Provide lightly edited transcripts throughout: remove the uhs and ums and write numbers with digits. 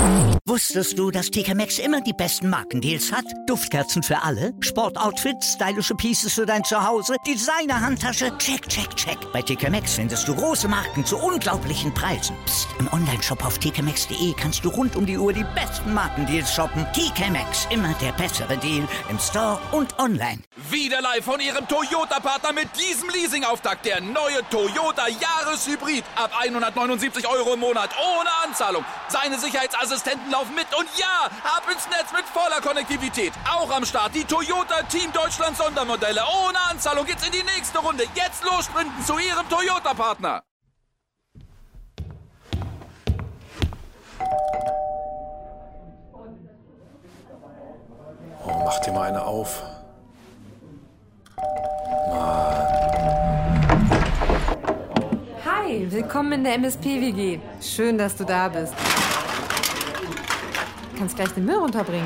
Wusstest du, dass TK Maxx immer die besten Markendeals hat? Duftkerzen für alle, Sportoutfits, stylische Pieces für dein Zuhause, Designer-Handtasche, check, check, check. Bei TK Maxx findest du große Marken zu unglaublichen Preisen. Psst. Im Onlineshop auf tkmaxx.de kannst du rund um die Uhr die besten Markendeals shoppen. TK Maxx, immer der bessere Deal im Store und online. Wieder live von Ihrem Toyota-Partner mit diesem Leasing-Auftakt. Der neue Toyota Jahreshybrid. Ab 179 € im Monat. Ohne Anzahlung. Seine Sicherheitsassistenten laufen mit. Und ja, ab ins Netz mit voller Konnektivität. Auch am Start die Toyota Team Deutschland Sondermodelle. Ohne Anzahlung geht's in die nächste Runde. Jetzt los sprinten zu Ihrem Toyota-Partner. Oh, mach dir mal eine auf. Hi, willkommen in der MSP-WG. Schön, dass du da bist. Du kannst gleich den Müll runterbringen.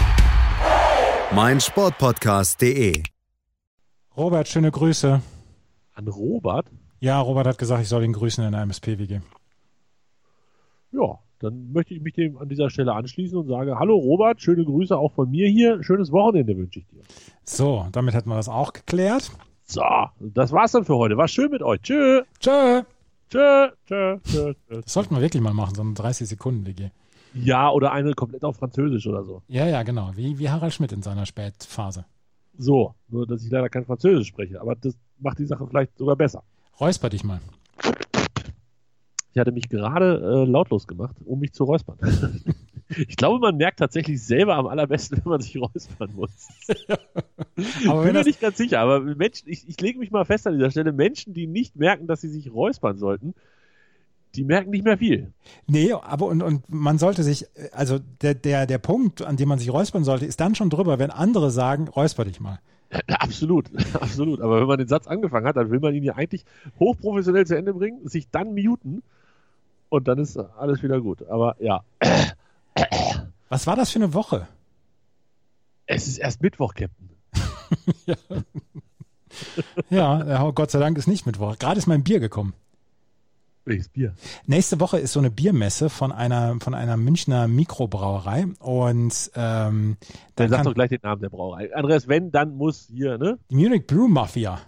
meinsportpodcast.de. Robert, schöne Grüße. An Robert? Ja, Robert hat gesagt, ich soll ihn grüßen in der MSP-WG. Ja, dann möchte ich mich dem an dieser Stelle anschließen und sage, hallo Robert, schöne Grüße auch von mir hier. Schönes Wochenende wünsche ich dir. So, damit hätten wir das auch geklärt. So, das war's dann für heute. War schön mit euch. Tschö. Tschö. Tschö. Tschö. Tschö. Das sollten wir wirklich mal machen, so eine 30-Sekunden-WG. Ja, oder eine komplett auf Französisch oder so. Ja, genau. Wie Harald Schmidt in seiner Spätphase. So, nur dass ich leider kein Französisch spreche. Aber das macht die Sache vielleicht sogar besser. Räusper dich mal. Ich hatte mich gerade lautlos gemacht, um mich zu räuspern. Ich glaube, man merkt tatsächlich selber am allerbesten, wenn man sich räuspern muss. Aber Bin mir nicht ganz sicher, aber Menschen, ich lege mich mal fest an dieser Stelle, Menschen, die nicht merken, dass sie sich räuspern sollten, die merken nicht mehr viel. Nee, aber und man sollte sich, also der Punkt, an dem man sich räuspern sollte, ist dann schon drüber, wenn andere sagen, räusper dich mal. Ja, absolut, absolut. Aber wenn man den Satz angefangen hat, dann will man ihn ja eigentlich hochprofessionell zu Ende bringen, sich dann muten und dann ist alles wieder gut. Aber ja. Was war das für eine Woche? Es ist erst Mittwoch, Captain. Ja, Gott sei Dank ist nicht Mittwoch. Gerade ist mein Bier gekommen. Welches Bier? Nächste Woche ist so eine Biermesse von einer Münchner Mikrobrauerei und dann sag doch gleich den Namen der Brauerei. Andreas, wenn, dann muss hier, ne? Die Munich Brew Mafia.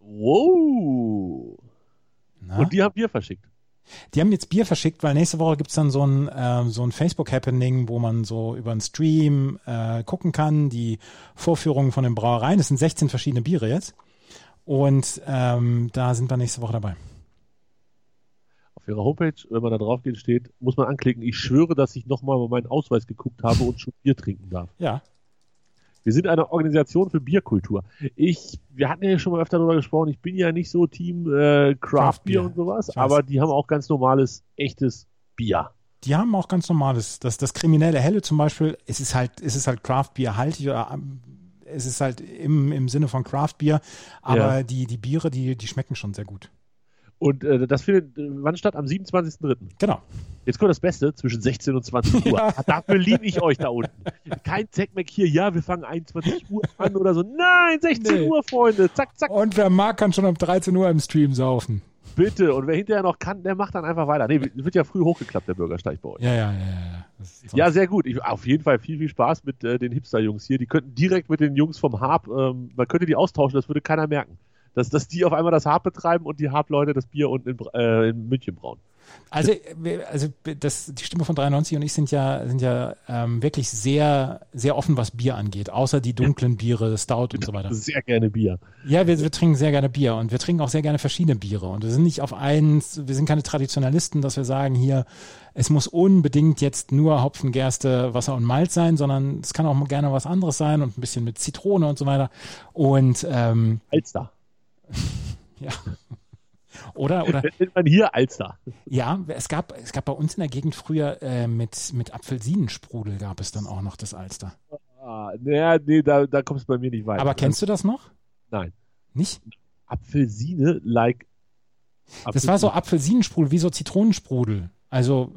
Wow. Na? Und die haben Bier verschickt. Die haben jetzt Bier verschickt, weil nächste Woche gibt's dann so ein Facebook-Happening, wo man so über einen Stream gucken kann, die Vorführungen von den Brauereien. Es sind 16 verschiedene Biere jetzt und da sind wir nächste Woche dabei. Auf ihrer Homepage, wenn man da drauf geht, steht, muss man anklicken, ich schwöre, dass ich nochmal über meinen Ausweis geguckt habe und schon Bier trinken darf. Ja. Wir sind eine Organisation für Bierkultur. Wir hatten ja schon mal öfter darüber gesprochen, ich bin ja nicht so Team Craft Beer und sowas, aber die haben auch ganz normales, echtes Bier. Die haben auch ganz normales, das kriminelle Helle zum Beispiel, es ist halt Craft Beer haltig oder es ist halt im Sinne von Craft Beer, aber die Biere, die schmecken schon sehr gut. Und das findet wann statt? Am 27.03. Genau. Jetzt kommt das Beste, zwischen 16 und 20 Uhr. Ja. Dafür liebe ich euch da unten. Kein Zack-Mack hier, ja, wir fangen 21 Uhr an oder so. Nein, 16 Uhr, Freunde. Zack, zack. Und wer mag, kann schon um 13 Uhr im Stream saufen. Bitte. Und wer hinterher noch kann, der macht dann einfach weiter. Nee, wird ja früh hochgeklappt, der Bürgersteig bei euch. Ja. Ja, sehr gut. Auf jeden Fall viel, viel Spaß mit den Hipster-Jungs hier. Die könnten direkt mit den Jungs vom Harp, man könnte die austauschen, das würde keiner merken. Dass die auf einmal das Harp betreiben und die Harp-Leute das Bier unten in München brauen. Also die Stimme von 93 und ich sind ja wirklich sehr, sehr offen, was Bier angeht. Außer die dunklen Biere, Stout und so weiter. Sehr gerne Bier. Ja, wir trinken sehr gerne Bier und wir trinken auch sehr gerne verschiedene Biere. Und wir sind nicht wir sind keine Traditionalisten, dass wir sagen, hier, es muss unbedingt jetzt nur Hopfen, Gerste, Wasser und Malz sein, sondern es kann auch gerne was anderes sein und ein bisschen mit Zitrone und so weiter. Und Alster. Ja. Oder nennt man hier Alster. Ja, es gab bei uns in der Gegend früher mit Apfelsinensprudel gab es dann auch noch das Alster. Nee, da kommst du bei mir nicht weiter. Aber kennst du das noch? Nein. Nicht? Apfelsine like Das war so Apfelsinensprudel, wie so Zitronensprudel. Also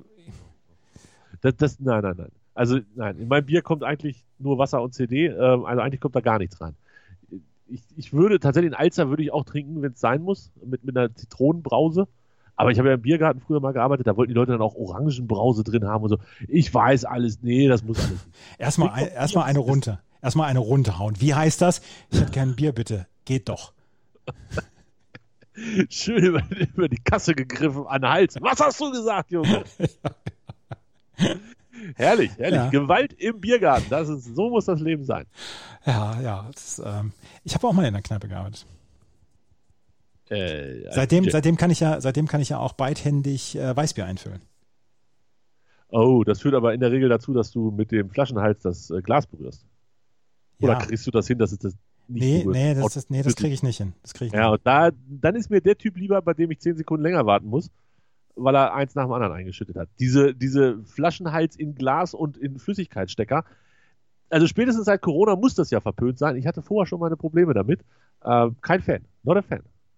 Nein. Also nein, in mein Bier kommt eigentlich nur Wasser und CD, also eigentlich kommt da gar nichts rein. Ich würde tatsächlich einen Alster würde ich auch trinken, wenn es sein muss, mit einer Zitronenbrause. Aber ich habe ja im Biergarten früher mal gearbeitet, da wollten die Leute dann auch Orangenbrause drin haben und so. Ich weiß alles, nee, das muss alles nicht. Erstmal eine runter. Erstmal eine runterhauen. Wie heißt das? Ich hätte gern ein Bier, bitte. Geht doch. Schön über die Kasse gegriffen, an den Hals. Was hast du gesagt, Junge? Herrlich. Ja. Gewalt im Biergarten. So muss das Leben sein. Ja. Ich habe auch mal in der Kneipe gearbeitet. Seitdem kann ich ja auch beidhändig Weißbier einfüllen. Oh, das führt aber in der Regel dazu, dass du mit dem Flaschenhals das Glas berührst. Oder kriegst du das hin, dass es das nicht berührt? Nee, das kriege ich nicht hin. Und dann ist mir der Typ lieber, bei dem ich 10 Sekunden länger warten muss, weil er eins nach dem anderen eingeschüttet hat. Diese Flaschenhals in Glas und in Flüssigkeitsstecker. Also spätestens seit Corona muss das ja verpönt sein. Ich hatte vorher schon meine Probleme damit. Kein Fan. Not a fan.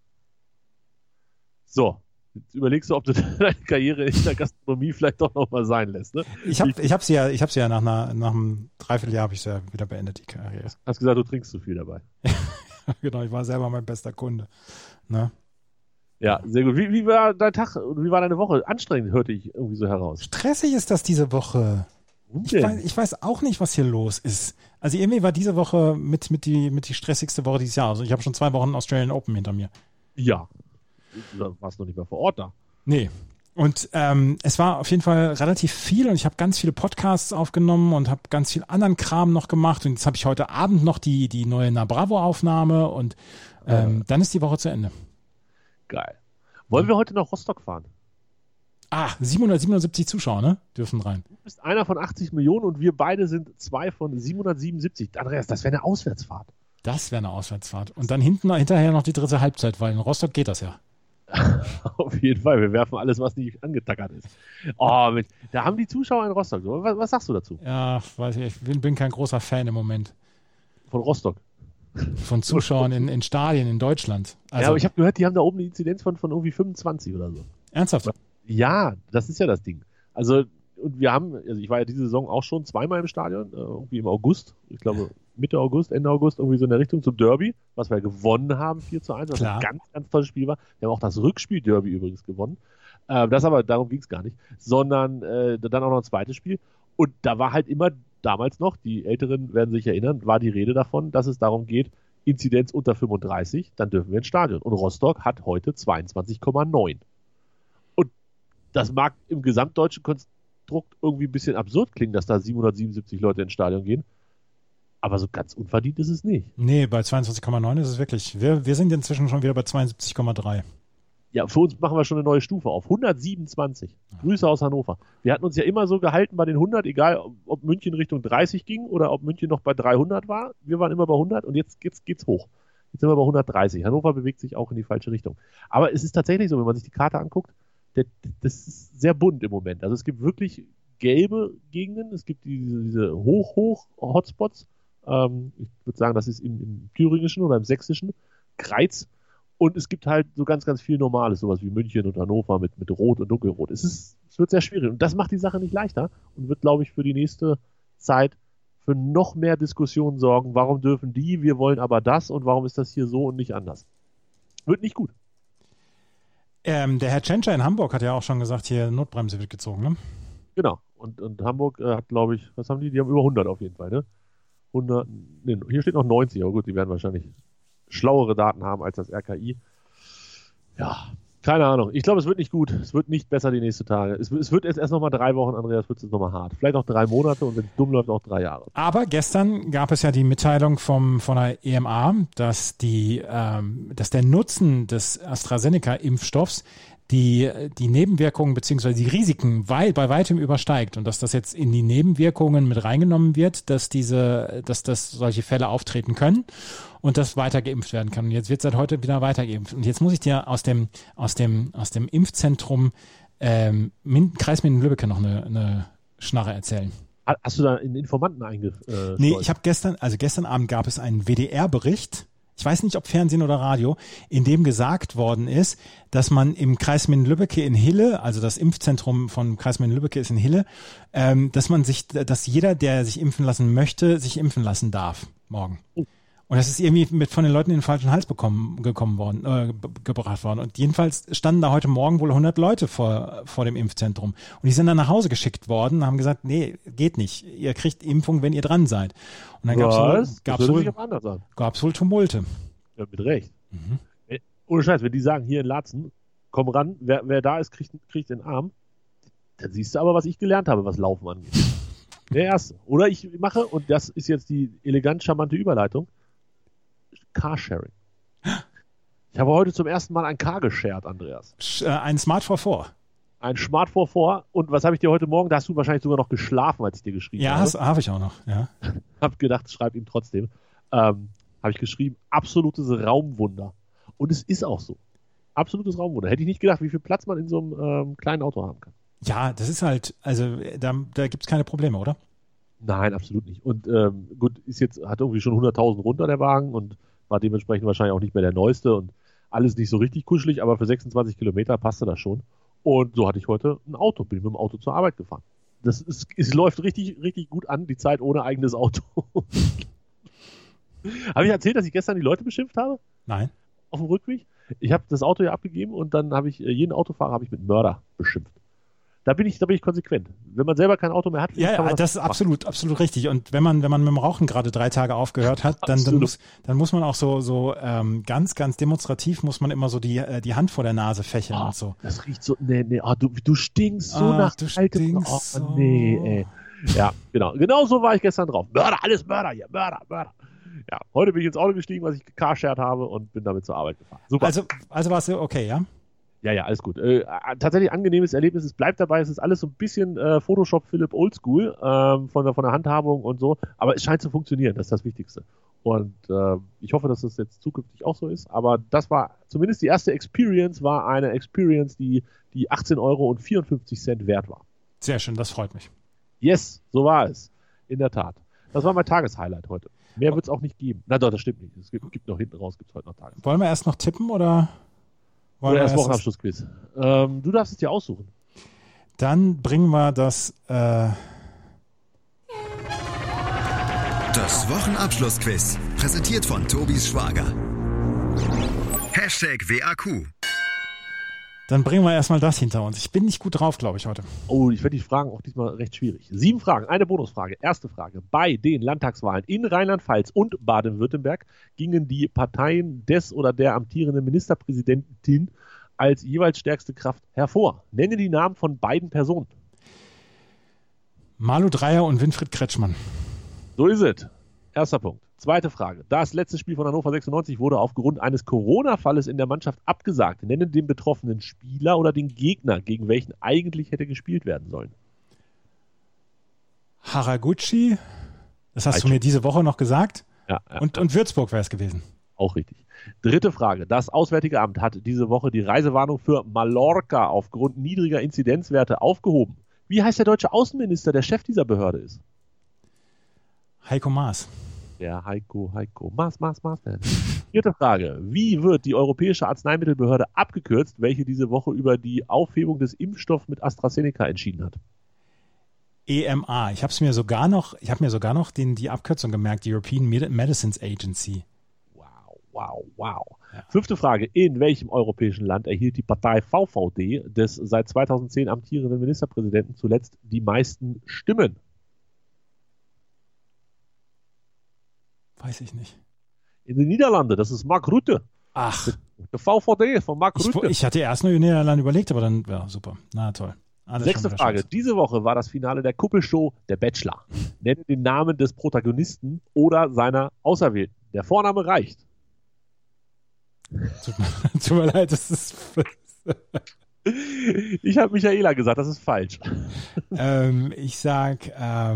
So, jetzt überlegst du, ob du deine Karriere in der Gastronomie vielleicht doch noch mal sein lässt. Ne? Ich hab sie ja nach einem Dreivierteljahr habe ich sie ja wieder beendet, die Karriere. Hast gesagt, du trinkst zu viel dabei. Genau, ich war selber mein bester Kunde. Ne? Ja, sehr gut. Wie war dein Tag und wie war deine Woche? Anstrengend, hörte ich irgendwie so heraus. Stressig ist das diese Woche. Ich weiß auch nicht, was hier los ist. Also irgendwie war diese Woche mit die stressigste Woche dieses Jahr. Also ich habe schon 2 Wochen Australian Open hinter mir. Ja. Du warst noch nicht mehr vor Ort da. Nee. Und es war auf jeden Fall relativ viel und ich habe ganz viele Podcasts aufgenommen und habe ganz viel anderen Kram noch gemacht. Und jetzt habe ich heute Abend noch die neue Na Bravo-Aufnahme und dann ist die Woche zu Ende. Geil. Wollen wir heute nach Rostock fahren? 777 Zuschauer, ne? Dürfen rein. Du bist einer von 80 Millionen und wir beide sind 2 von 777. Andreas, das wäre eine Auswärtsfahrt. Das wäre eine Auswärtsfahrt. Und dann hinterher noch die dritte Halbzeit, weil in Rostock geht das ja. Auf jeden Fall, wir werfen alles, was nicht angetackert ist. Oh, da haben die Zuschauer in Rostock. Was sagst du dazu? Ja, weiß ich bin kein großer Fan im Moment. Von Rostock? Von Zuschauern in Stadien in Deutschland. Also, ja, aber ich habe gehört, die haben da oben eine Inzidenz von irgendwie 25 oder so. Ernsthaft? Ja, das ist ja das Ding. Also, und ich war ja diese Saison auch schon 2-mal im Stadion, irgendwie im August. Ich glaube, Mitte August, Ende August, irgendwie so in der Richtung zum Derby, was wir gewonnen haben, 4-1, was ein ganz, ganz tolles Spiel war. Wir haben auch das Rückspiel-Derby übrigens gewonnen. Darum ging es gar nicht, sondern dann auch noch ein zweites Spiel. Und da war halt immer damals noch, die Älteren werden sich erinnern, war die Rede davon, dass es darum geht, Inzidenz unter 35, dann dürfen wir ins Stadion. Und Rostock hat heute 22,9. Und das mag im gesamtdeutschen Konstrukt irgendwie ein bisschen absurd klingen, dass da 777 Leute ins Stadion gehen. Aber so ganz unverdient ist es nicht. Nee, bei 22,9 ist es wirklich. Wir sind inzwischen schon wieder bei 72,3. Ja, für uns machen wir schon eine neue Stufe auf. 127. Grüße aus Hannover. Wir hatten uns ja immer so gehalten bei den 100, egal ob München Richtung 30 ging oder ob München noch bei 300 war. Wir waren immer bei 100 und jetzt geht's hoch. Jetzt sind wir bei 130. Hannover bewegt sich auch in die falsche Richtung. Aber es ist tatsächlich so, wenn man sich die Karte anguckt, das ist sehr bunt im Moment. Also es gibt wirklich gelbe Gegenden, es gibt diese Hoch-Hotspots. Ich würde sagen, das ist im thüringischen oder im sächsischen Greiz. Und es gibt halt so ganz, ganz viel Normales, sowas wie München und Hannover mit Rot und Dunkelrot. Es wird sehr schwierig. Und das macht die Sache nicht leichter und wird, glaube ich, für die nächste Zeit für noch mehr Diskussionen sorgen. Warum dürfen die, wir wollen aber das und warum ist das hier so und nicht anders? Wird nicht gut. Der Herr Tschentscher in Hamburg hat ja auch schon gesagt, hier Notbremse wird gezogen, ne? Genau. Und Hamburg hat, glaube ich, was haben die? Die haben über 100 auf jeden Fall, ne? 100, nee, hier steht noch 90, aber gut, die werden wahrscheinlich schlauere Daten haben als das RKI. Ja, keine Ahnung. Ich glaube, es wird nicht gut. Es wird nicht besser die nächsten Tage. Es wird erst nochmal 3 Wochen, Andreas, wird es nochmal hart. Vielleicht auch 3 Monate und wenn es dumm läuft, auch 3 Jahre. Aber gestern gab es ja die Mitteilung von der EMA, dass der Nutzen des AstraZeneca-Impfstoffs die Nebenwirkungen bzw. die Risiken bei weitem übersteigt und dass das jetzt in die Nebenwirkungen mit reingenommen wird, dass das solche Fälle auftreten können und das weiter geimpft werden kann. Und jetzt wird seit heute wieder weiter geimpft. Und jetzt muss ich dir aus dem Impfzentrum Kreis Minden-Lübbecke noch eine Schnarre erzählen. Hast du da einen Informanten eingeschleust? Nee, ich habe gestern Abend gab es einen WDR-Bericht. Ich weiß nicht, ob Fernsehen oder Radio, in dem gesagt worden ist, dass man im Kreis Minden-Lübbecke in Hille, also das Impfzentrum von Kreis Minden-Lübbecke ist in Hille, dass jeder, der sich impfen lassen möchte, sich impfen lassen darf morgen. Und das ist irgendwie von den Leuten in den falschen Hals gebracht worden. Und jedenfalls standen da heute Morgen wohl 100 Leute vor dem Impfzentrum. Und die sind dann nach Hause geschickt worden und haben gesagt, nee, geht nicht. Ihr kriegt Impfung, wenn ihr dran seid. Und dann gab's wohl Tumulte. Ja, mit Recht. Ohne Scheiß, wenn die sagen, hier in Laatzen, komm ran, wer da ist, kriegt den Arm. Dann siehst du aber, was ich gelernt habe, was Laufen angeht. Der Erste. Oder ich mache, und das ist jetzt die elegant charmante Überleitung, Carsharing. Ich habe heute zum ersten Mal ein Car geshared, Andreas. Ein Smart 4x4. Ein Smart 4x4. Und was habe ich dir heute Morgen? Da hast du wahrscheinlich sogar noch geschlafen, als ich dir geschrieben habe. Ja, habe ich auch noch. Ja. Hab gedacht, schreib ihm trotzdem. Habe ich geschrieben, absolutes Raumwunder. Und es ist auch so. Absolutes Raumwunder. Hätte ich nicht gedacht, wie viel Platz man in so einem kleinen Auto haben kann. Ja, das ist halt, also da gibt es keine Probleme, oder? Nein, absolut nicht. Und gut, hat irgendwie schon 100.000 runter, der Wagen, und war dementsprechend wahrscheinlich auch nicht mehr der neueste und alles nicht so richtig kuschelig, aber für 26 Kilometer passte das schon. Und so hatte ich heute ein Auto, bin mit dem Auto zur Arbeit gefahren. Es läuft richtig, richtig gut an, die Zeit ohne eigenes Auto. Habe ich erzählt, dass ich gestern die Leute beschimpft habe? Nein. Auf dem Rückweg? Ich habe das Auto ja abgegeben und dann habe ich jeden Autofahrer mit Mörder beschimpft. Da bin ich konsequent. Wenn man selber kein Auto mehr hat, ja, das ist absolut richtig. Und wenn man mit dem Rauchen gerade 3 Tage aufgehört hat, dann muss man auch so ganz, ganz demonstrativ muss man immer so die Hand vor der Nase fächeln und so. Das riecht so, du stinkst so nach kaltem. Nee, ey. Ja, genau. Genau so war ich gestern drauf. Mörder, alles Mörder hier, Mörder. Ja, heute bin ich ins Auto gestiegen, was ich carshared habe, und bin damit zur Arbeit gefahren. Super. Also war es okay, ja? Ja, alles gut. Tatsächlich angenehmes Erlebnis. Es bleibt dabei, es ist alles so ein bisschen Photoshop Philipp Oldschool von der Handhabung und so, aber es scheint zu funktionieren, das ist das Wichtigste. Und ich hoffe, dass das jetzt zukünftig auch so ist, aber das war zumindest die erste Experience, war eine Experience, die 18,54 € wert war. Sehr schön, das freut mich. Yes, so war es. In der Tat. Das war mein Tageshighlight heute. Mehr wird es auch nicht geben. Na doch, das stimmt nicht. Es gibt noch hinten raus, gibt es heute noch Tages. Wollen wir erst noch tippen oder erst Wochenabschlussquiz? Du darfst es dir aussuchen. Dann bringen wir das Das Wochenabschlussquiz. Präsentiert von Tobis Schwager. #WAQ. Dann bringen wir erstmal das hinter uns. Ich bin nicht gut drauf, glaube ich, heute. Oh, ich werde die Fragen auch diesmal recht schwierig. 7 Fragen, eine Bonusfrage. Erste Frage. Bei den Landtagswahlen in Rheinland-Pfalz und Baden-Württemberg gingen die Parteien des oder der amtierenden Ministerpräsidentin als jeweils stärkste Kraft hervor. Nenne die Namen von beiden Personen. Malu Dreyer und Winfried Kretschmann. So ist es. Erster Punkt. Zweite Frage. Das letzte Spiel von Hannover 96 wurde aufgrund eines Corona-Falles in der Mannschaft abgesagt. Nenne den betroffenen Spieler oder den Gegner, gegen welchen eigentlich hätte gespielt werden sollen. Haraguchi, das hast du mir diese Woche noch gesagt. Ja. Und Würzburg wäre es gewesen. Auch richtig. Dritte Frage. Das Auswärtige Amt hat diese Woche die Reisewarnung für Mallorca aufgrund niedriger Inzidenzwerte aufgehoben. Wie heißt der deutsche Außenminister, der Chef dieser Behörde ist? Heiko Maas. Der Heiko. Maas. Vierte Frage. Wie wird die Europäische Arzneimittelbehörde abgekürzt, welche diese Woche über die Aufhebung des Impfstoffs mit AstraZeneca entschieden hat? EMA. Ich habe mir sogar noch die Abkürzung gemerkt, die European Medicines Agency. Wow. Ja. Fünfte Frage. In welchem europäischen Land erhielt die Partei VVD des seit 2010 amtierenden Ministerpräsidenten zuletzt die meisten Stimmen? Weiß ich nicht. In den Niederlanden, das ist Mark Rutte. Ach. Der VVD von Mark Rutte. Ich hatte erst nur in den Niederlanden überlegt, aber dann, ja, super. Na toll. Sechste Frage. Diese Woche war das Finale der Kuppelshow Der Bachelor. Nenne den Namen des Protagonisten oder seiner Auserwählten. Der Vorname reicht. Tut mir leid, das ist... Ich habe Michaela gesagt, das ist falsch. Ich sag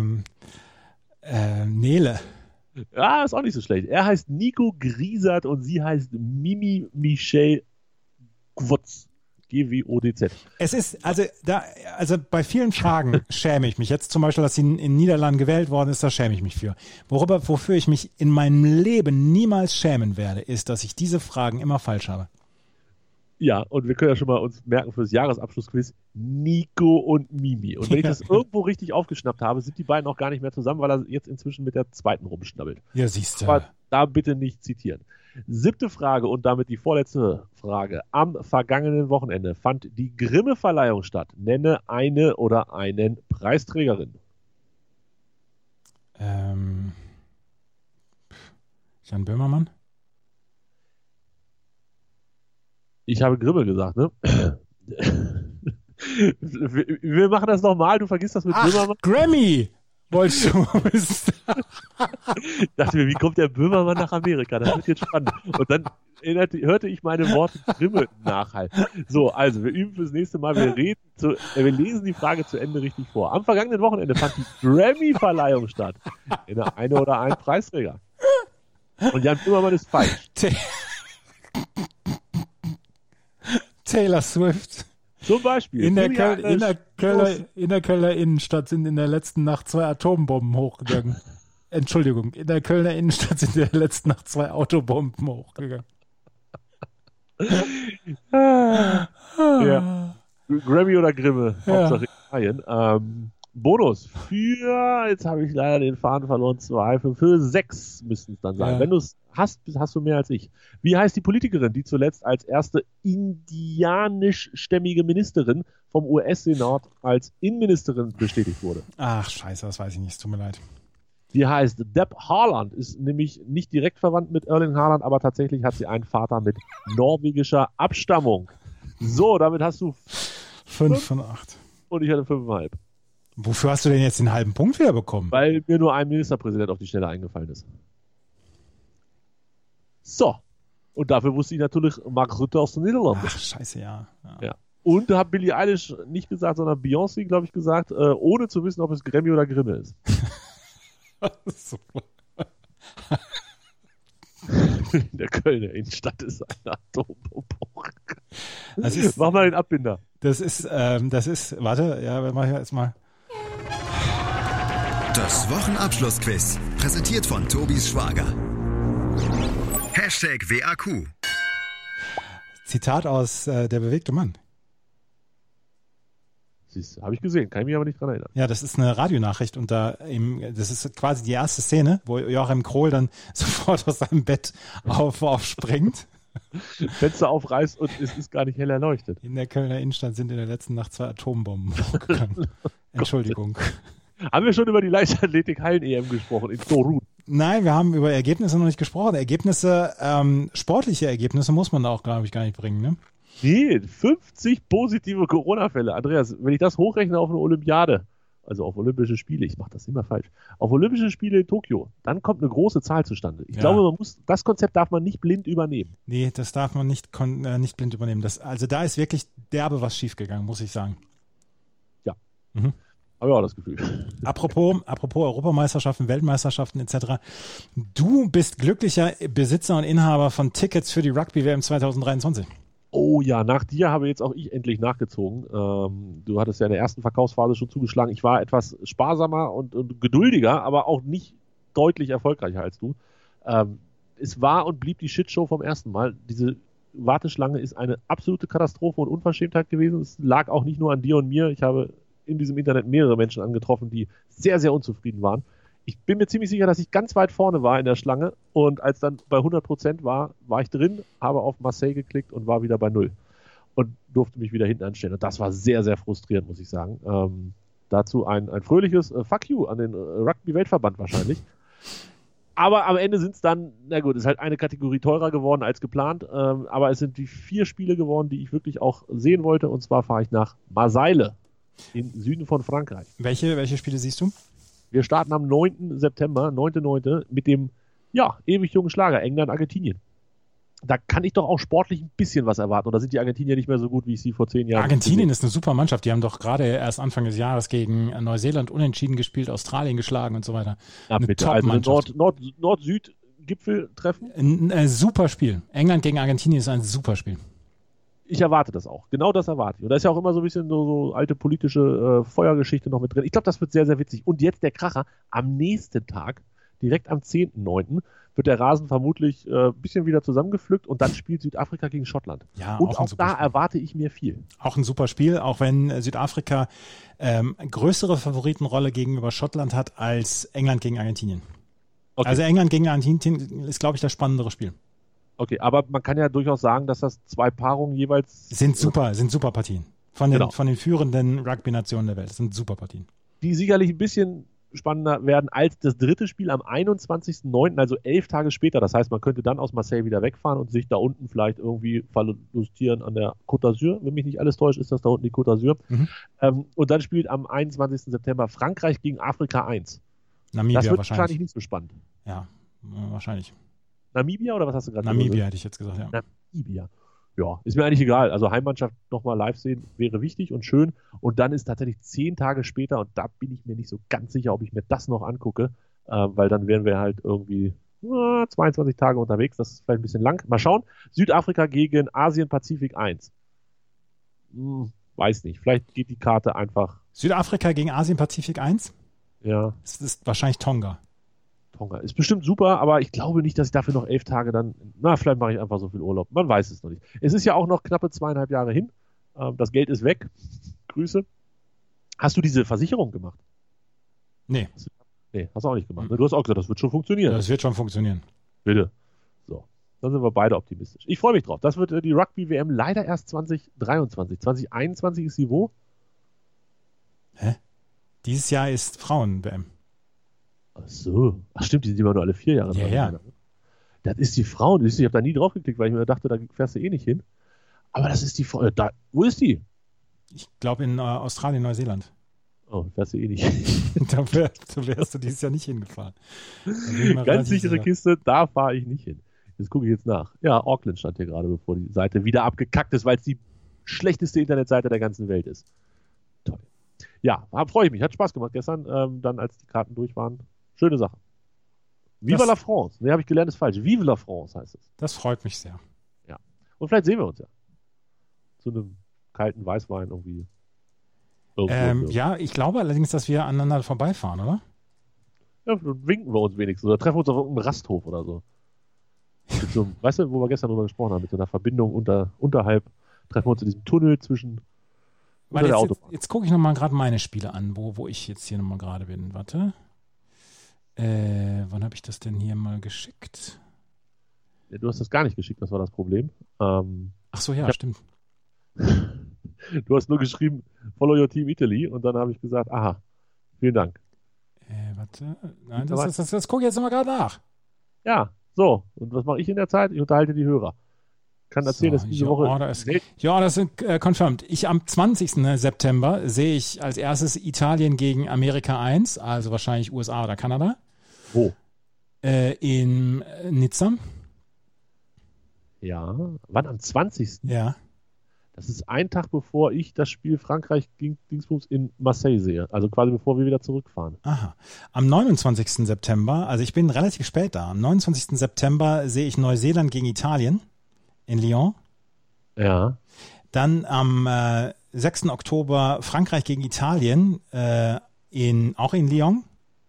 Nele. Ja, ist auch nicht so schlecht. Er heißt Nico Griesert und sie heißt Mimi Michelle Gwotz. GWODZ. Es ist, also bei vielen Fragen schäme ich mich. Jetzt zum Beispiel, dass sie in den Niederlanden gewählt worden ist, da schäme ich mich für. Wofür ich mich in meinem Leben niemals schämen werde, ist, dass ich diese Fragen immer falsch habe. Ja, und wir können ja schon mal uns merken für das Jahresabschlussquiz, Nico und Mimi. Und wenn ich das irgendwo richtig aufgeschnappt habe, sind die beiden auch gar nicht mehr zusammen, weil er jetzt inzwischen mit der zweiten rumschnabbelt. Ja, siehst du. Aber Da bitte nicht zitieren. 7. Frage und damit die vorletzte Frage. Am vergangenen Wochenende fand die Grimme-Verleihung statt. Nenne eine oder einen Preisträgerin. Jan Böhmermann? Ich habe Grimme gesagt, ne? Wir machen das nochmal, du vergisst das mit Böhmermann. Grammy! Wolltest du? Ich dachte mir, wie kommt der Böhmermann nach Amerika? Das wird jetzt spannend. Und dann hörte ich meine Worte Grimme nachhalten. So, also, wir üben fürs nächste Mal. Wir lesen die Frage zu Ende richtig vor. Am vergangenen Wochenende fand die Grammy-Verleihung statt. Eine oder ein Preisträger. Und Jan Böhmermann ist falsch. Taylor Swift. Zum Beispiel. In der Kölner Innenstadt sind in der letzten Nacht 2 Atombomben hochgegangen. Entschuldigung, in der Kölner Innenstadt sind in der letzten Nacht 2 Autobomben hochgegangen. Ja. Grammy oder Grimme? Hauptsache Italien. Bonus für, jetzt habe ich leider den Faden verloren, 2, für 6 müssten es dann sein. Ja. Wenn du es hast du mehr als ich. Wie heißt die Politikerin, die zuletzt als erste indianischstämmige Ministerin vom US-Senat als Innenministerin bestätigt wurde? Ach, scheiße, das weiß ich nicht, es tut mir leid. Die heißt Deb Haaland, ist nämlich nicht direkt verwandt mit Erling Haaland, aber tatsächlich hat sie einen Vater mit norwegischer Abstammung. So, damit hast du 5 von 8. Und ich hatte 5,5. Wofür hast du denn jetzt den halben Punkt wieder bekommen? Weil mir nur ein Ministerpräsident auf die Schnelle eingefallen ist. So. Und dafür wusste ich natürlich Mark Rutte aus den Niederlanden. Ach, scheiße, ja. Und da hat Billie Eilish nicht gesagt, sondern Beyoncé, glaube ich, gesagt, ohne zu wissen, ob es Grammy oder Grimme ist. Super. In der Kölner Innenstadt ist eine Atombombe. Mach mal den Abbinder. Das ist, warte, ja, mach ich jetzt mal. Das Wochenabschlussquiz, präsentiert von Tobis Schwager. #WAQ. Zitat aus Der bewegte Mann. Habe ich gesehen, kann ich mich aber nicht dran erinnern. Ja, das ist eine Radionachricht und das ist quasi die erste Szene, wo Joachim Krohl dann sofort aus seinem Bett aufspringt. Fenster aufreißt und es ist gar nicht hell erleuchtet. In der Kölner Innenstadt sind in der letzten Nacht 2 Atombomben hochgegangen. Entschuldigung. Haben wir schon über die Leichtathletik-Hallen-EM gesprochen in Torun? Nein, wir haben über Ergebnisse noch nicht gesprochen. Sportliche Ergebnisse muss man da auch, glaube ich, gar nicht bringen, ne? Nee, 50 positive Corona-Fälle. Andreas, wenn ich das hochrechne auf eine Olympiade, also auf Olympische Spiele, ich mache das immer falsch, auf Olympische Spiele in Tokio, dann kommt eine große Zahl zustande. Ich glaube, das Konzept darf man nicht blind übernehmen. Nee, das darf man nicht blind übernehmen. Also da ist wirklich derbe was schiefgegangen, muss ich sagen. Ja. Mhm. Habe ich auch das Gefühl. Apropos Europameisterschaften, Weltmeisterschaften etc. Du bist glücklicher Besitzer und Inhaber von Tickets für die Rugby-WM 2023. Oh ja, nach dir habe jetzt auch ich endlich nachgezogen. Du hattest ja in der ersten Verkaufsphase schon zugeschlagen. Ich war etwas sparsamer und geduldiger, aber auch nicht deutlich erfolgreicher als du. Es war und blieb die Shitshow vom ersten Mal. Diese Warteschlange ist eine absolute Katastrophe und Unverschämtheit gewesen. Es lag auch nicht nur an dir und mir. Ich habe in diesem Internet mehrere Menschen angetroffen, die sehr, sehr unzufrieden waren. Ich bin mir ziemlich sicher, dass ich ganz weit vorne war in der Schlange und als dann bei 100% war ich drin, habe auf Marseille geklickt und war wieder bei 0 und durfte mich wieder hinten anstellen. Und das war sehr, sehr frustrierend, muss ich sagen. Dazu ein fröhliches Fuck you an den Rugby-Weltverband wahrscheinlich. Aber am Ende sind es dann, na gut, ist halt eine Kategorie teurer geworden als geplant, aber es sind die 4 Spiele geworden, die ich wirklich auch sehen wollte, und zwar fahre ich nach Marseille im Süden von Frankreich. Welche Spiele siehst du? Wir starten am 9. September, 9.9. mit dem, ewig jungen Schlager England-Argentinien. Da kann ich doch auch sportlich ein bisschen was erwarten. Oder sind die Argentinier nicht mehr so gut, wie ich sie vor 10 Jahren Argentinien ist eine super Mannschaft. Die haben doch gerade erst Anfang des Jahres gegen Neuseeland unentschieden gespielt, Australien geschlagen und so weiter. Eine Top-Mannschaft. Also Nord-Süd-Gipfel-Treffen? Ein super Spiel. England gegen Argentinien ist ein super Spiel. Ich erwarte das auch. Genau das erwarte ich. Und da ist ja auch immer so ein bisschen so alte politische Feuergeschichte noch mit drin. Ich glaube, das wird sehr, sehr witzig. Und jetzt der Kracher. Am nächsten Tag, direkt am 10.9., wird der Rasen vermutlich ein bisschen wieder zusammengepflückt und dann spielt Südafrika gegen Schottland. Ja, und auch da erwarte ich mir viel. Auch ein super Spiel, auch wenn Südafrika größere Favoritenrolle gegenüber Schottland hat als England gegen Argentinien. Okay. Also England gegen Argentinien ist, glaube ich, das spannendere Spiel. Okay, aber man kann ja durchaus sagen, dass das 2 Paarungen jeweils... Sind super Partien. Von Genau. den führenden Rugby-Nationen der Welt. Das sind super Partien. Die sicherlich ein bisschen spannender werden als das dritte Spiel am 21.09., also 11 Tage später. Das heißt, man könnte dann aus Marseille wieder wegfahren und sich da unten vielleicht irgendwie verlustieren an der Côte d'Azur. Wenn mich nicht alles täuscht, ist das da unten die Côte d'Azur. Und dann spielt am 21. September Frankreich gegen Afrika 1. Namibia Das wird wahrscheinlich. nicht so spannend. Ja, wahrscheinlich. Namibia oder was hast du gerade Namibia gesagt? hätte ich jetzt gesagt, ja. Namibia. Ja, ist mir eigentlich egal. Also Heimmannschaft nochmal live sehen wäre wichtig und schön. Und dann ist tatsächlich 10 Tage später, und da bin ich mir nicht so ganz sicher, ob ich mir das noch angucke, weil dann wären wir halt irgendwie 22 Tage unterwegs. Das ist vielleicht ein bisschen lang. Mal schauen. Südafrika gegen Asien-Pazifik 1. Weiß nicht. Vielleicht geht die Karte einfach. Südafrika gegen Asien-Pazifik 1? Ja. Das ist wahrscheinlich Tonga. Tonga. Ist bestimmt super, aber ich glaube nicht, dass ich dafür noch 11 Tage dann, vielleicht mache ich einfach so viel Urlaub. Man weiß es noch nicht. Es ist ja auch noch knappe 2,5 Jahre hin. Das Geld ist weg. Grüße. Hast du diese Versicherung gemacht? Nee. Nee, hast du auch nicht gemacht. Du hast auch gesagt, das wird schon funktionieren. Das wird schon funktionieren. Bitte. So. Dann sind wir beide optimistisch. Ich freue mich drauf. Das wird die Rugby-WM leider erst 2023. 2021 ist sie wo? Hä? Dieses Jahr ist Frauen-WM. Ach so. Ach stimmt, die sind immer nur alle 4 Jahre. Ja. Das ist die Frauen. Ich habe da nie drauf geklickt, weil ich mir dachte, da fährst du eh nicht hin. Aber das ist die Frau. Wo ist die? Ich glaube in Australien, Neuseeland. Oh, fährst du eh nicht. Da wärst du dieses Jahr nicht hingefahren. Ganz sichere Kiste, da fahre ich nicht hin. Das gucke ich jetzt nach. Ja, Auckland stand hier gerade, bevor die Seite wieder abgekackt ist, weil es die schlechteste Internetseite der ganzen Welt ist. Toll. Ja, freue ich mich. Hat Spaß gemacht gestern, dann als die Karten durch waren. Schöne Sache. Viva la France. Ne, habe ich gelernt, ist falsch. Vive la France heißt es. Das freut mich sehr. Ja. Und vielleicht sehen wir uns ja. Zu einem kalten Weißwein irgendwie. Ja, ich glaube allerdings, dass wir aneinander vorbeifahren, oder? Ja, dann winken wir uns wenigstens. Oder treffen wir uns auf irgendeinem Rasthof oder so. Mit so weißt du, wo wir gestern drüber gesprochen haben, mit so einer Verbindung unterhalb. Treffen wir uns in diesem Tunnel zwischen unter der Autobahn. Jetzt gucke ich nochmal gerade meine Spiele an, wo ich jetzt hier nochmal gerade bin. Warte. Wann habe ich das denn hier mal geschickt? Ja, du hast das gar nicht geschickt, das war das Problem. Ach so, ja, stimmt. Du hast nur geschrieben, follow your team Italy, und dann habe ich gesagt, aha, vielen Dank. Warte, nein, das gucke ich jetzt nochmal gerade nach. Ja, so, und was mache ich in der Zeit? Ich unterhalte die Hörer. Kann erzählen, dass diese Woche... Das ist confirmed. Am 20. September sehe ich als erstes Italien gegen Amerika 1, also wahrscheinlich USA oder Kanada. Wo? In Nizza. Ja, wann? Am 20.? Ja. Das ist ein Tag, bevor ich das Spiel Frankreich gegen Dingsbums in Marseille sehe. Also quasi bevor wir wieder zurückfahren. Aha. Am 29. September, also ich bin relativ spät da, am 29. September sehe ich Neuseeland gegen Italien in Lyon. Ja. Dann am 6. Oktober Frankreich gegen Italien, auch in Lyon.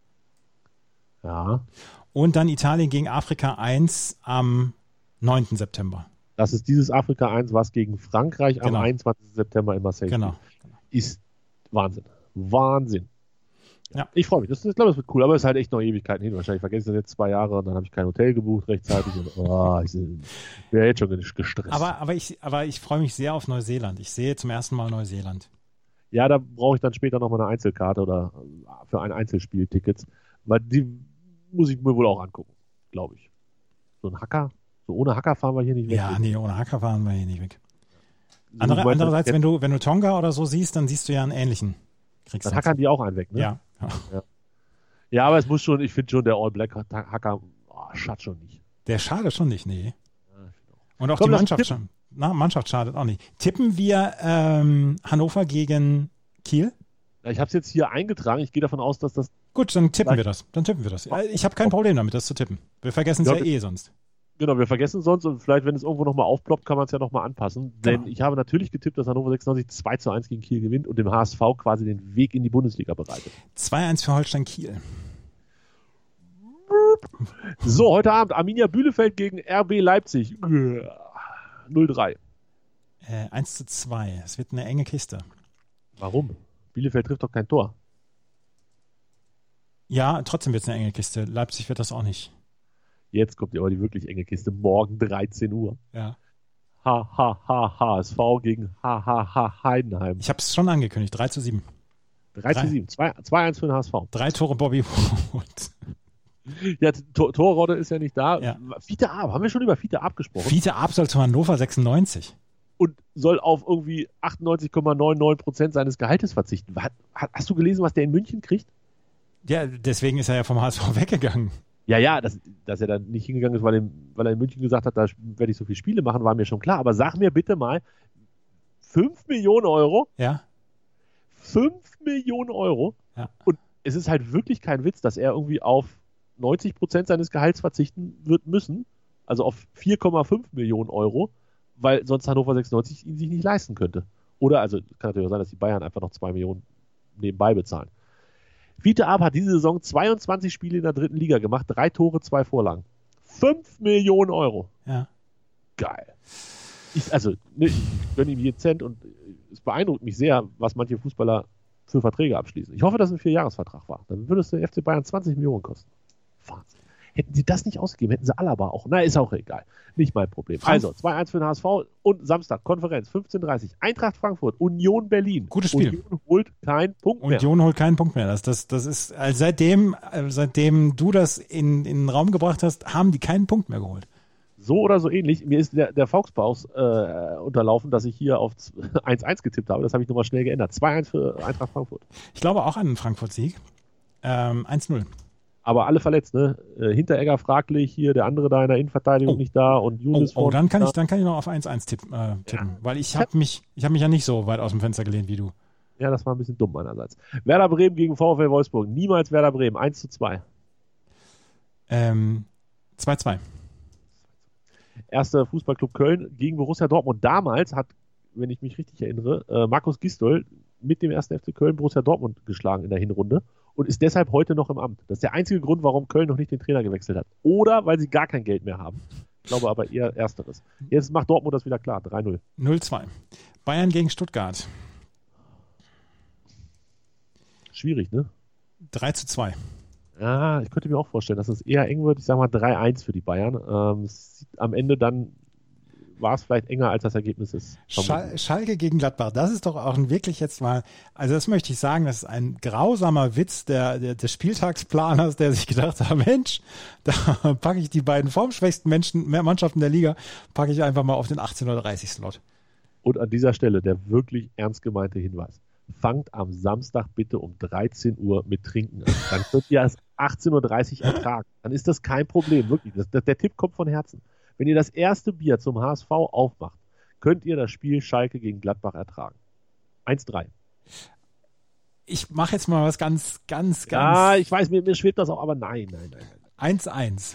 Ja. Und dann Italien gegen Afrika 1 am 9. September. Das ist dieses Afrika 1, was gegen Frankreich am 21. September in Marseille spielt. Ist Wahnsinn. Wahnsinn. Ja. Ich freue mich. Ich glaube, das wird cool. Aber es ist halt echt noch Ewigkeiten hin. Wahrscheinlich vergesse ich das jetzt 2 Jahre und dann habe ich kein Hotel gebucht rechtzeitig. Und, ich wäre jetzt schon gestresst. Aber ich freue mich sehr auf Neuseeland. Ich sehe zum ersten Mal Neuseeland. Ja, da brauche ich dann später nochmal eine Einzelkarte oder für ein Einzelspiel Tickets. Weil die muss ich mir wohl auch angucken, glaube ich. So ein Hacker. So ohne Hacker fahren wir hier nicht weg. Ja, nee, ohne Hacker fahren wir hier nicht weg. Andererseits, wenn du Tonga oder so siehst, dann siehst du ja einen ähnlichen. Dann hackern die auch einen weg, ne? Ja. Ja, aber es muss schon, ich finde schon, der All-Black-Hacker schadet schon nicht. Der schadet schon nicht, nee. Ja, und auch die Mannschaft schadet auch nicht. Tippen wir Hannover gegen Kiel? Ja, ich habe es jetzt hier eingetragen. Ich gehe davon aus, dass das... Gut, dann tippen wir das. Ich habe kein Problem damit, das zu tippen. Wir vergessen es ja sonst. Genau, wir vergessen es sonst und vielleicht, wenn es irgendwo nochmal aufploppt, kann man es ja nochmal anpassen. Denn ich habe natürlich getippt, dass Hannover 96 2:1 gegen Kiel gewinnt und dem HSV quasi den Weg in die Bundesliga bereitet. 2:1 für Holstein Kiel. So, heute Abend Arminia Bielefeld gegen RB Leipzig. 0:3. 1:2. Es wird eine enge Kiste. Warum? Bielefeld trifft doch kein Tor. Ja, trotzdem wird es eine enge Kiste. Leipzig wird das auch nicht. Jetzt kommt ja aber die wirklich enge Kiste. Morgen 13 Uhr. Ja. HSV gegen Heidenheim. Ich habe es schon angekündigt. 3-7. 3-7. 2-1 für den HSV. 3 Tore Bobby Wood. Ja, Torrodde ist ja nicht da. Ja. Fiete Arp, haben wir schon über Fiete Arp gesprochen? Fiete Arp soll zu Hannover 96. Und soll auf irgendwie 98,99% seines Gehaltes verzichten. Hast du gelesen, was der in München kriegt? Ja, deswegen ist er ja vom HSV weggegangen. Ja, dass er dann nicht hingegangen ist, weil er in München gesagt hat, da werde ich so viele Spiele machen, war mir schon klar. Aber sag mir bitte mal, 5 Millionen Euro? Ja. 5 Millionen Euro? Ja. Und es ist halt wirklich kein Witz, dass er irgendwie auf 90% seines Gehalts verzichten wird müssen. Also auf 4,5 Millionen Euro, weil sonst Hannover 96 ihn sich nicht leisten könnte. Oder, also kann natürlich auch sein, dass die Bayern einfach noch 2 Millionen nebenbei bezahlen. Fiete Arp hat diese Saison 22 Spiele in der 3. Liga gemacht, 3 Tore, 2 Vorlagen. 5 Millionen Euro. Ja. Geil. Ich gönne ihm jeden Cent und es beeindruckt mich sehr, was manche Fußballer für Verträge abschließen. Ich hoffe, dass es ein 4-Jahres-Vertrag war. Dann würde es den FC Bayern 20 Millionen kosten. Wahnsinn. Hätten sie das nicht ausgegeben, hätten sie Alaba auch. Na, ist auch egal. Nicht mein Problem. Also, 2-1 für den HSV und Samstag, Konferenz, 15:30 Uhr. Eintracht Frankfurt, Union Berlin. Gutes Spiel. Union holt keinen Punkt mehr. Union holt keinen Punkt mehr. Das ist, also seitdem du das in den Raum gebracht hast, haben die keinen Punkt mehr geholt. So oder so ähnlich. Mir ist der Fauxpaus unterlaufen, dass ich hier auf 1-1 getippt habe. Das habe ich nochmal schnell geändert. 2-1 für Eintracht Frankfurt. Ich glaube auch an einen Frankfurt-Sieg. 1-0. Aber alle verletzt, ne? Hinteregger fraglich, hier der andere da in der Innenverteidigung nicht da und Younes dann kann ich noch auf 1-1 tippen, weil ich habe mich ja nicht so weit aus dem Fenster gelehnt wie du. Ja, das war ein bisschen dumm meinerseits. Werder Bremen gegen VfL Wolfsburg. Niemals Werder Bremen. 1-2. 2-2. Erster Fußballclub Köln gegen Borussia Dortmund. Damals hat, wenn ich mich richtig erinnere, Markus Gisdol mit dem 1. FC Köln Borussia Dortmund geschlagen in der Hinrunde und ist deshalb heute noch im Amt. Das ist der einzige Grund, warum Köln noch nicht den Trainer gewechselt hat. Oder weil sie gar kein Geld mehr haben. Ich glaube aber eher Ersteres. Jetzt macht Dortmund das wieder klar. 3-0. 0-2. Bayern gegen Stuttgart. Schwierig, ne? 3-2. Ja, ich könnte mir auch vorstellen, dass es eher eng wird. Ich sage mal 3-1 für die Bayern. Am Ende dann war es vielleicht enger, als das Ergebnis ist. Schalke gegen Gladbach, das ist doch auch wirklich jetzt mal, also das möchte ich sagen, das ist ein grausamer Witz des Spieltagsplaners, der sich gedacht hat, Mensch, da packe ich die beiden formschwächsten Mannschaften der Liga, packe ich einfach mal auf den 18:30 Slot. Und an dieser Stelle der wirklich ernst gemeinte Hinweis. Fangt am Samstag bitte um 13 Uhr mit Trinken an. Dann könnt ihr es 18:30 Uhr ertragen. Dann ist das kein Problem, wirklich. Der Tipp kommt von Herzen. Wenn ihr das erste Bier zum HSV aufmacht, könnt ihr das Spiel Schalke gegen Gladbach ertragen. 1-3. Ich mache jetzt mal was ganz... Ja, ich weiß, mir schwebt das auch, aber nein. 1-1.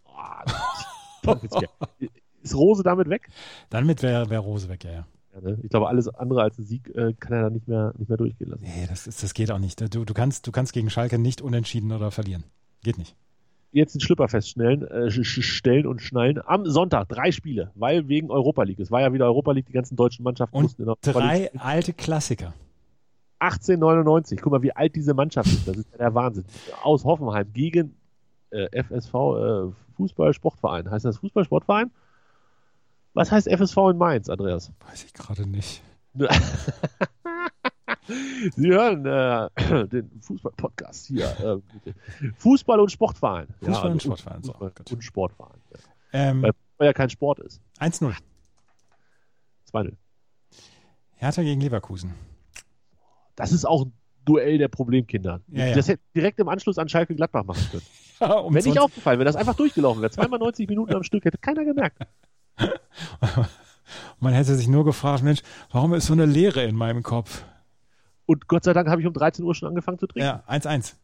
Ist Rose damit weg? Damit wäre Rose weg, ja. Ja, ne? Ich glaube, alles andere als ein Sieg kann er dann nicht mehr durchgehen lassen. Nee, das geht auch nicht. Du kannst gegen Schalke nicht unentschieden oder verlieren. Geht nicht. Jetzt den Schlüpper feststellen, stellen und schnallen. Am Sonntag 3 Spiele, weil wegen Europa League. Es war ja wieder Europa League, die ganzen deutschen Mannschaften mussten in der Europa League. 3 alte Klassiker. 1899, guck mal, wie alt diese Mannschaft ist. Das ist ja der Wahnsinn. Aus Hoffenheim gegen FSV Fußball-Sportverein. Heißt das Fußball-Sportverein? Was heißt FSV in Mainz, Andreas? Weiß ich gerade nicht. Sie hören den Fußball-Podcast hier. Fußball- und Sportverein. Fußball- und Sportverein. Und Sportverein. Ja. Weil Fußball ja kein Sport ist. 1-0. 2-0. Hertha gegen Leverkusen. Das ist auch ein Duell der Problemkinder. Ja. Das hätte direkt im Anschluss an Schalke Gladbach machen können. Ja, wäre nicht aufgefallen, wenn das einfach durchgelaufen wäre. 2 mal 90 Minuten am Stück, hätte keiner gemerkt. Man hätte sich nur gefragt, Mensch, warum ist so eine Leere in meinem Kopf? Und Gott sei Dank habe ich um 13 Uhr schon angefangen zu trinken. Ja, 1-1.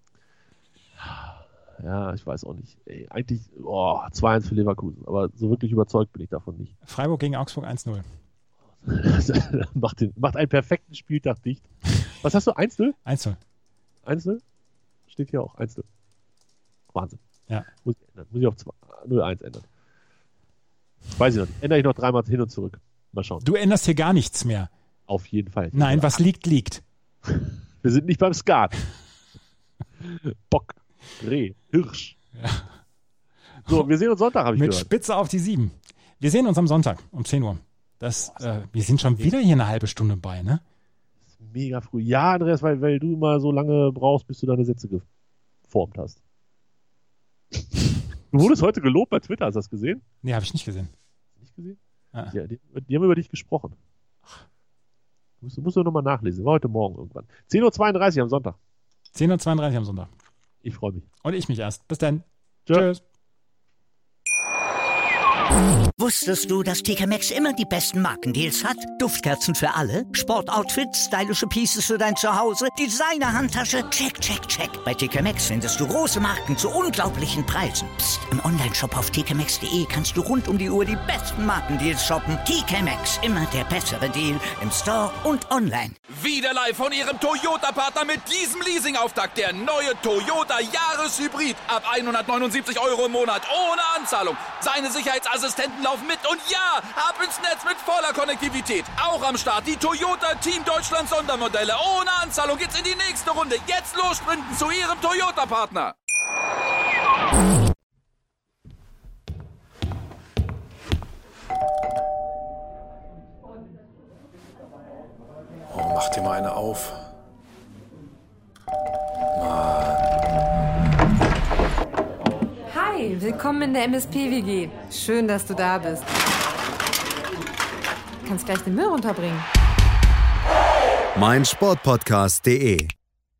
Ja, ich weiß auch nicht. Ey, eigentlich 2-1 für Leverkusen, aber so wirklich überzeugt bin ich davon nicht. Freiburg gegen Augsburg 1-0. macht einen perfekten Spieltag dicht. Was hast du? 1-0? 1-0. 1-0? Steht hier auch 1-0. Wahnsinn. Ja. Muss ich auf 0-1 ändern. Weiß ich noch nicht. Ändere ich noch 3-mal hin und zurück. Mal schauen. Du änderst hier gar nichts mehr. Auf jeden Fall. Nein, was liegt. Wir sind nicht beim Skat. Bock, Reh, Hirsch. Ja. So, wir sehen uns Sonntag, habe ich Mit gehört. Spitze auf die 7. Wir sehen uns am Sonntag um 10 Uhr. Wir sind schon wieder hier eine halbe Stunde bei, ne? Das ist mega früh. Ja, Andreas, weil du immer so lange brauchst, bis du deine Sätze geformt hast. Du wurdest heute gelobt bei Twitter, hast du das gesehen? Nee, habe ich nicht gesehen. Nicht gesehen? Ah. Ja, die haben über dich gesprochen. Musst du nochmal nachlesen. War heute Morgen irgendwann. 10.32 Uhr am Sonntag. 10.32 Uhr am Sonntag. Ich freue mich. Und ich mich erst. Bis dann. Tschüss. Wusstest du, dass TK Maxx immer die besten Markendeals hat? Duftkerzen für alle, Sportoutfits, stylische Pieces für dein Zuhause, Designer-Handtasche, check, check, check. Bei TK Maxx findest du große Marken zu unglaublichen Preisen. Psst. Im Onlineshop auf tkmaxx.de kannst du rund um die Uhr die besten Markendeals shoppen. TK Maxx, immer der bessere Deal im Store und online. Wieder live von Ihrem Toyota-Partner mit diesem Leasing-Auftakt. Der neue Toyota Jahreshybrid. Ab 179 € im Monat. Ohne Anzahlung. Seine Sicherheitsassistenten laufen mit. Und ja, ab ins Netz mit voller Konnektivität. Auch am Start die Toyota Team Deutschland Sondermodelle. Ohne Anzahlung geht's in die nächste Runde. Jetzt los sprinten zu Ihrem Toyota-Partner. Oh, mach dir mal eine auf. Hi, willkommen in der MSP-WG. Schön, dass du da bist. Du kannst gleich den Müll runterbringen. meinsportpodcast.de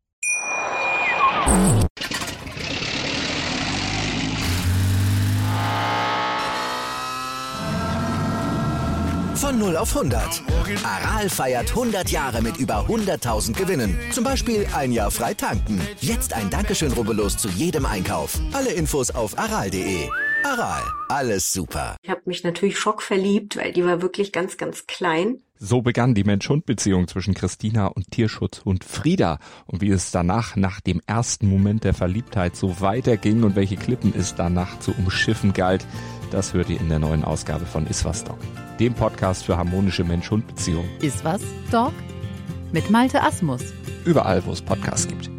Von 0 auf 100. Aral feiert 100 Jahre mit über 100.000 Gewinnen. Zum Beispiel ein Jahr frei tanken. Jetzt ein Dankeschön, rubbellos zu jedem Einkauf. Alle Infos auf aral.de. Aral, alles super. Ich habe mich natürlich schockverliebt, weil die war wirklich ganz, ganz klein. So begann die Mensch-Hund-Beziehung zwischen Christina und Tierschutzhund Frieda. Und wie es danach, nach dem ersten Moment der Verliebtheit, so weiterging und welche Klippen es danach zu umschiffen galt, das hört ihr in der neuen Ausgabe von Iswas Dog, dem Podcast für harmonische Mensch-Hund-Beziehungen. Iswas Dog mit Malte Asmus. Überall, wo es Podcasts gibt.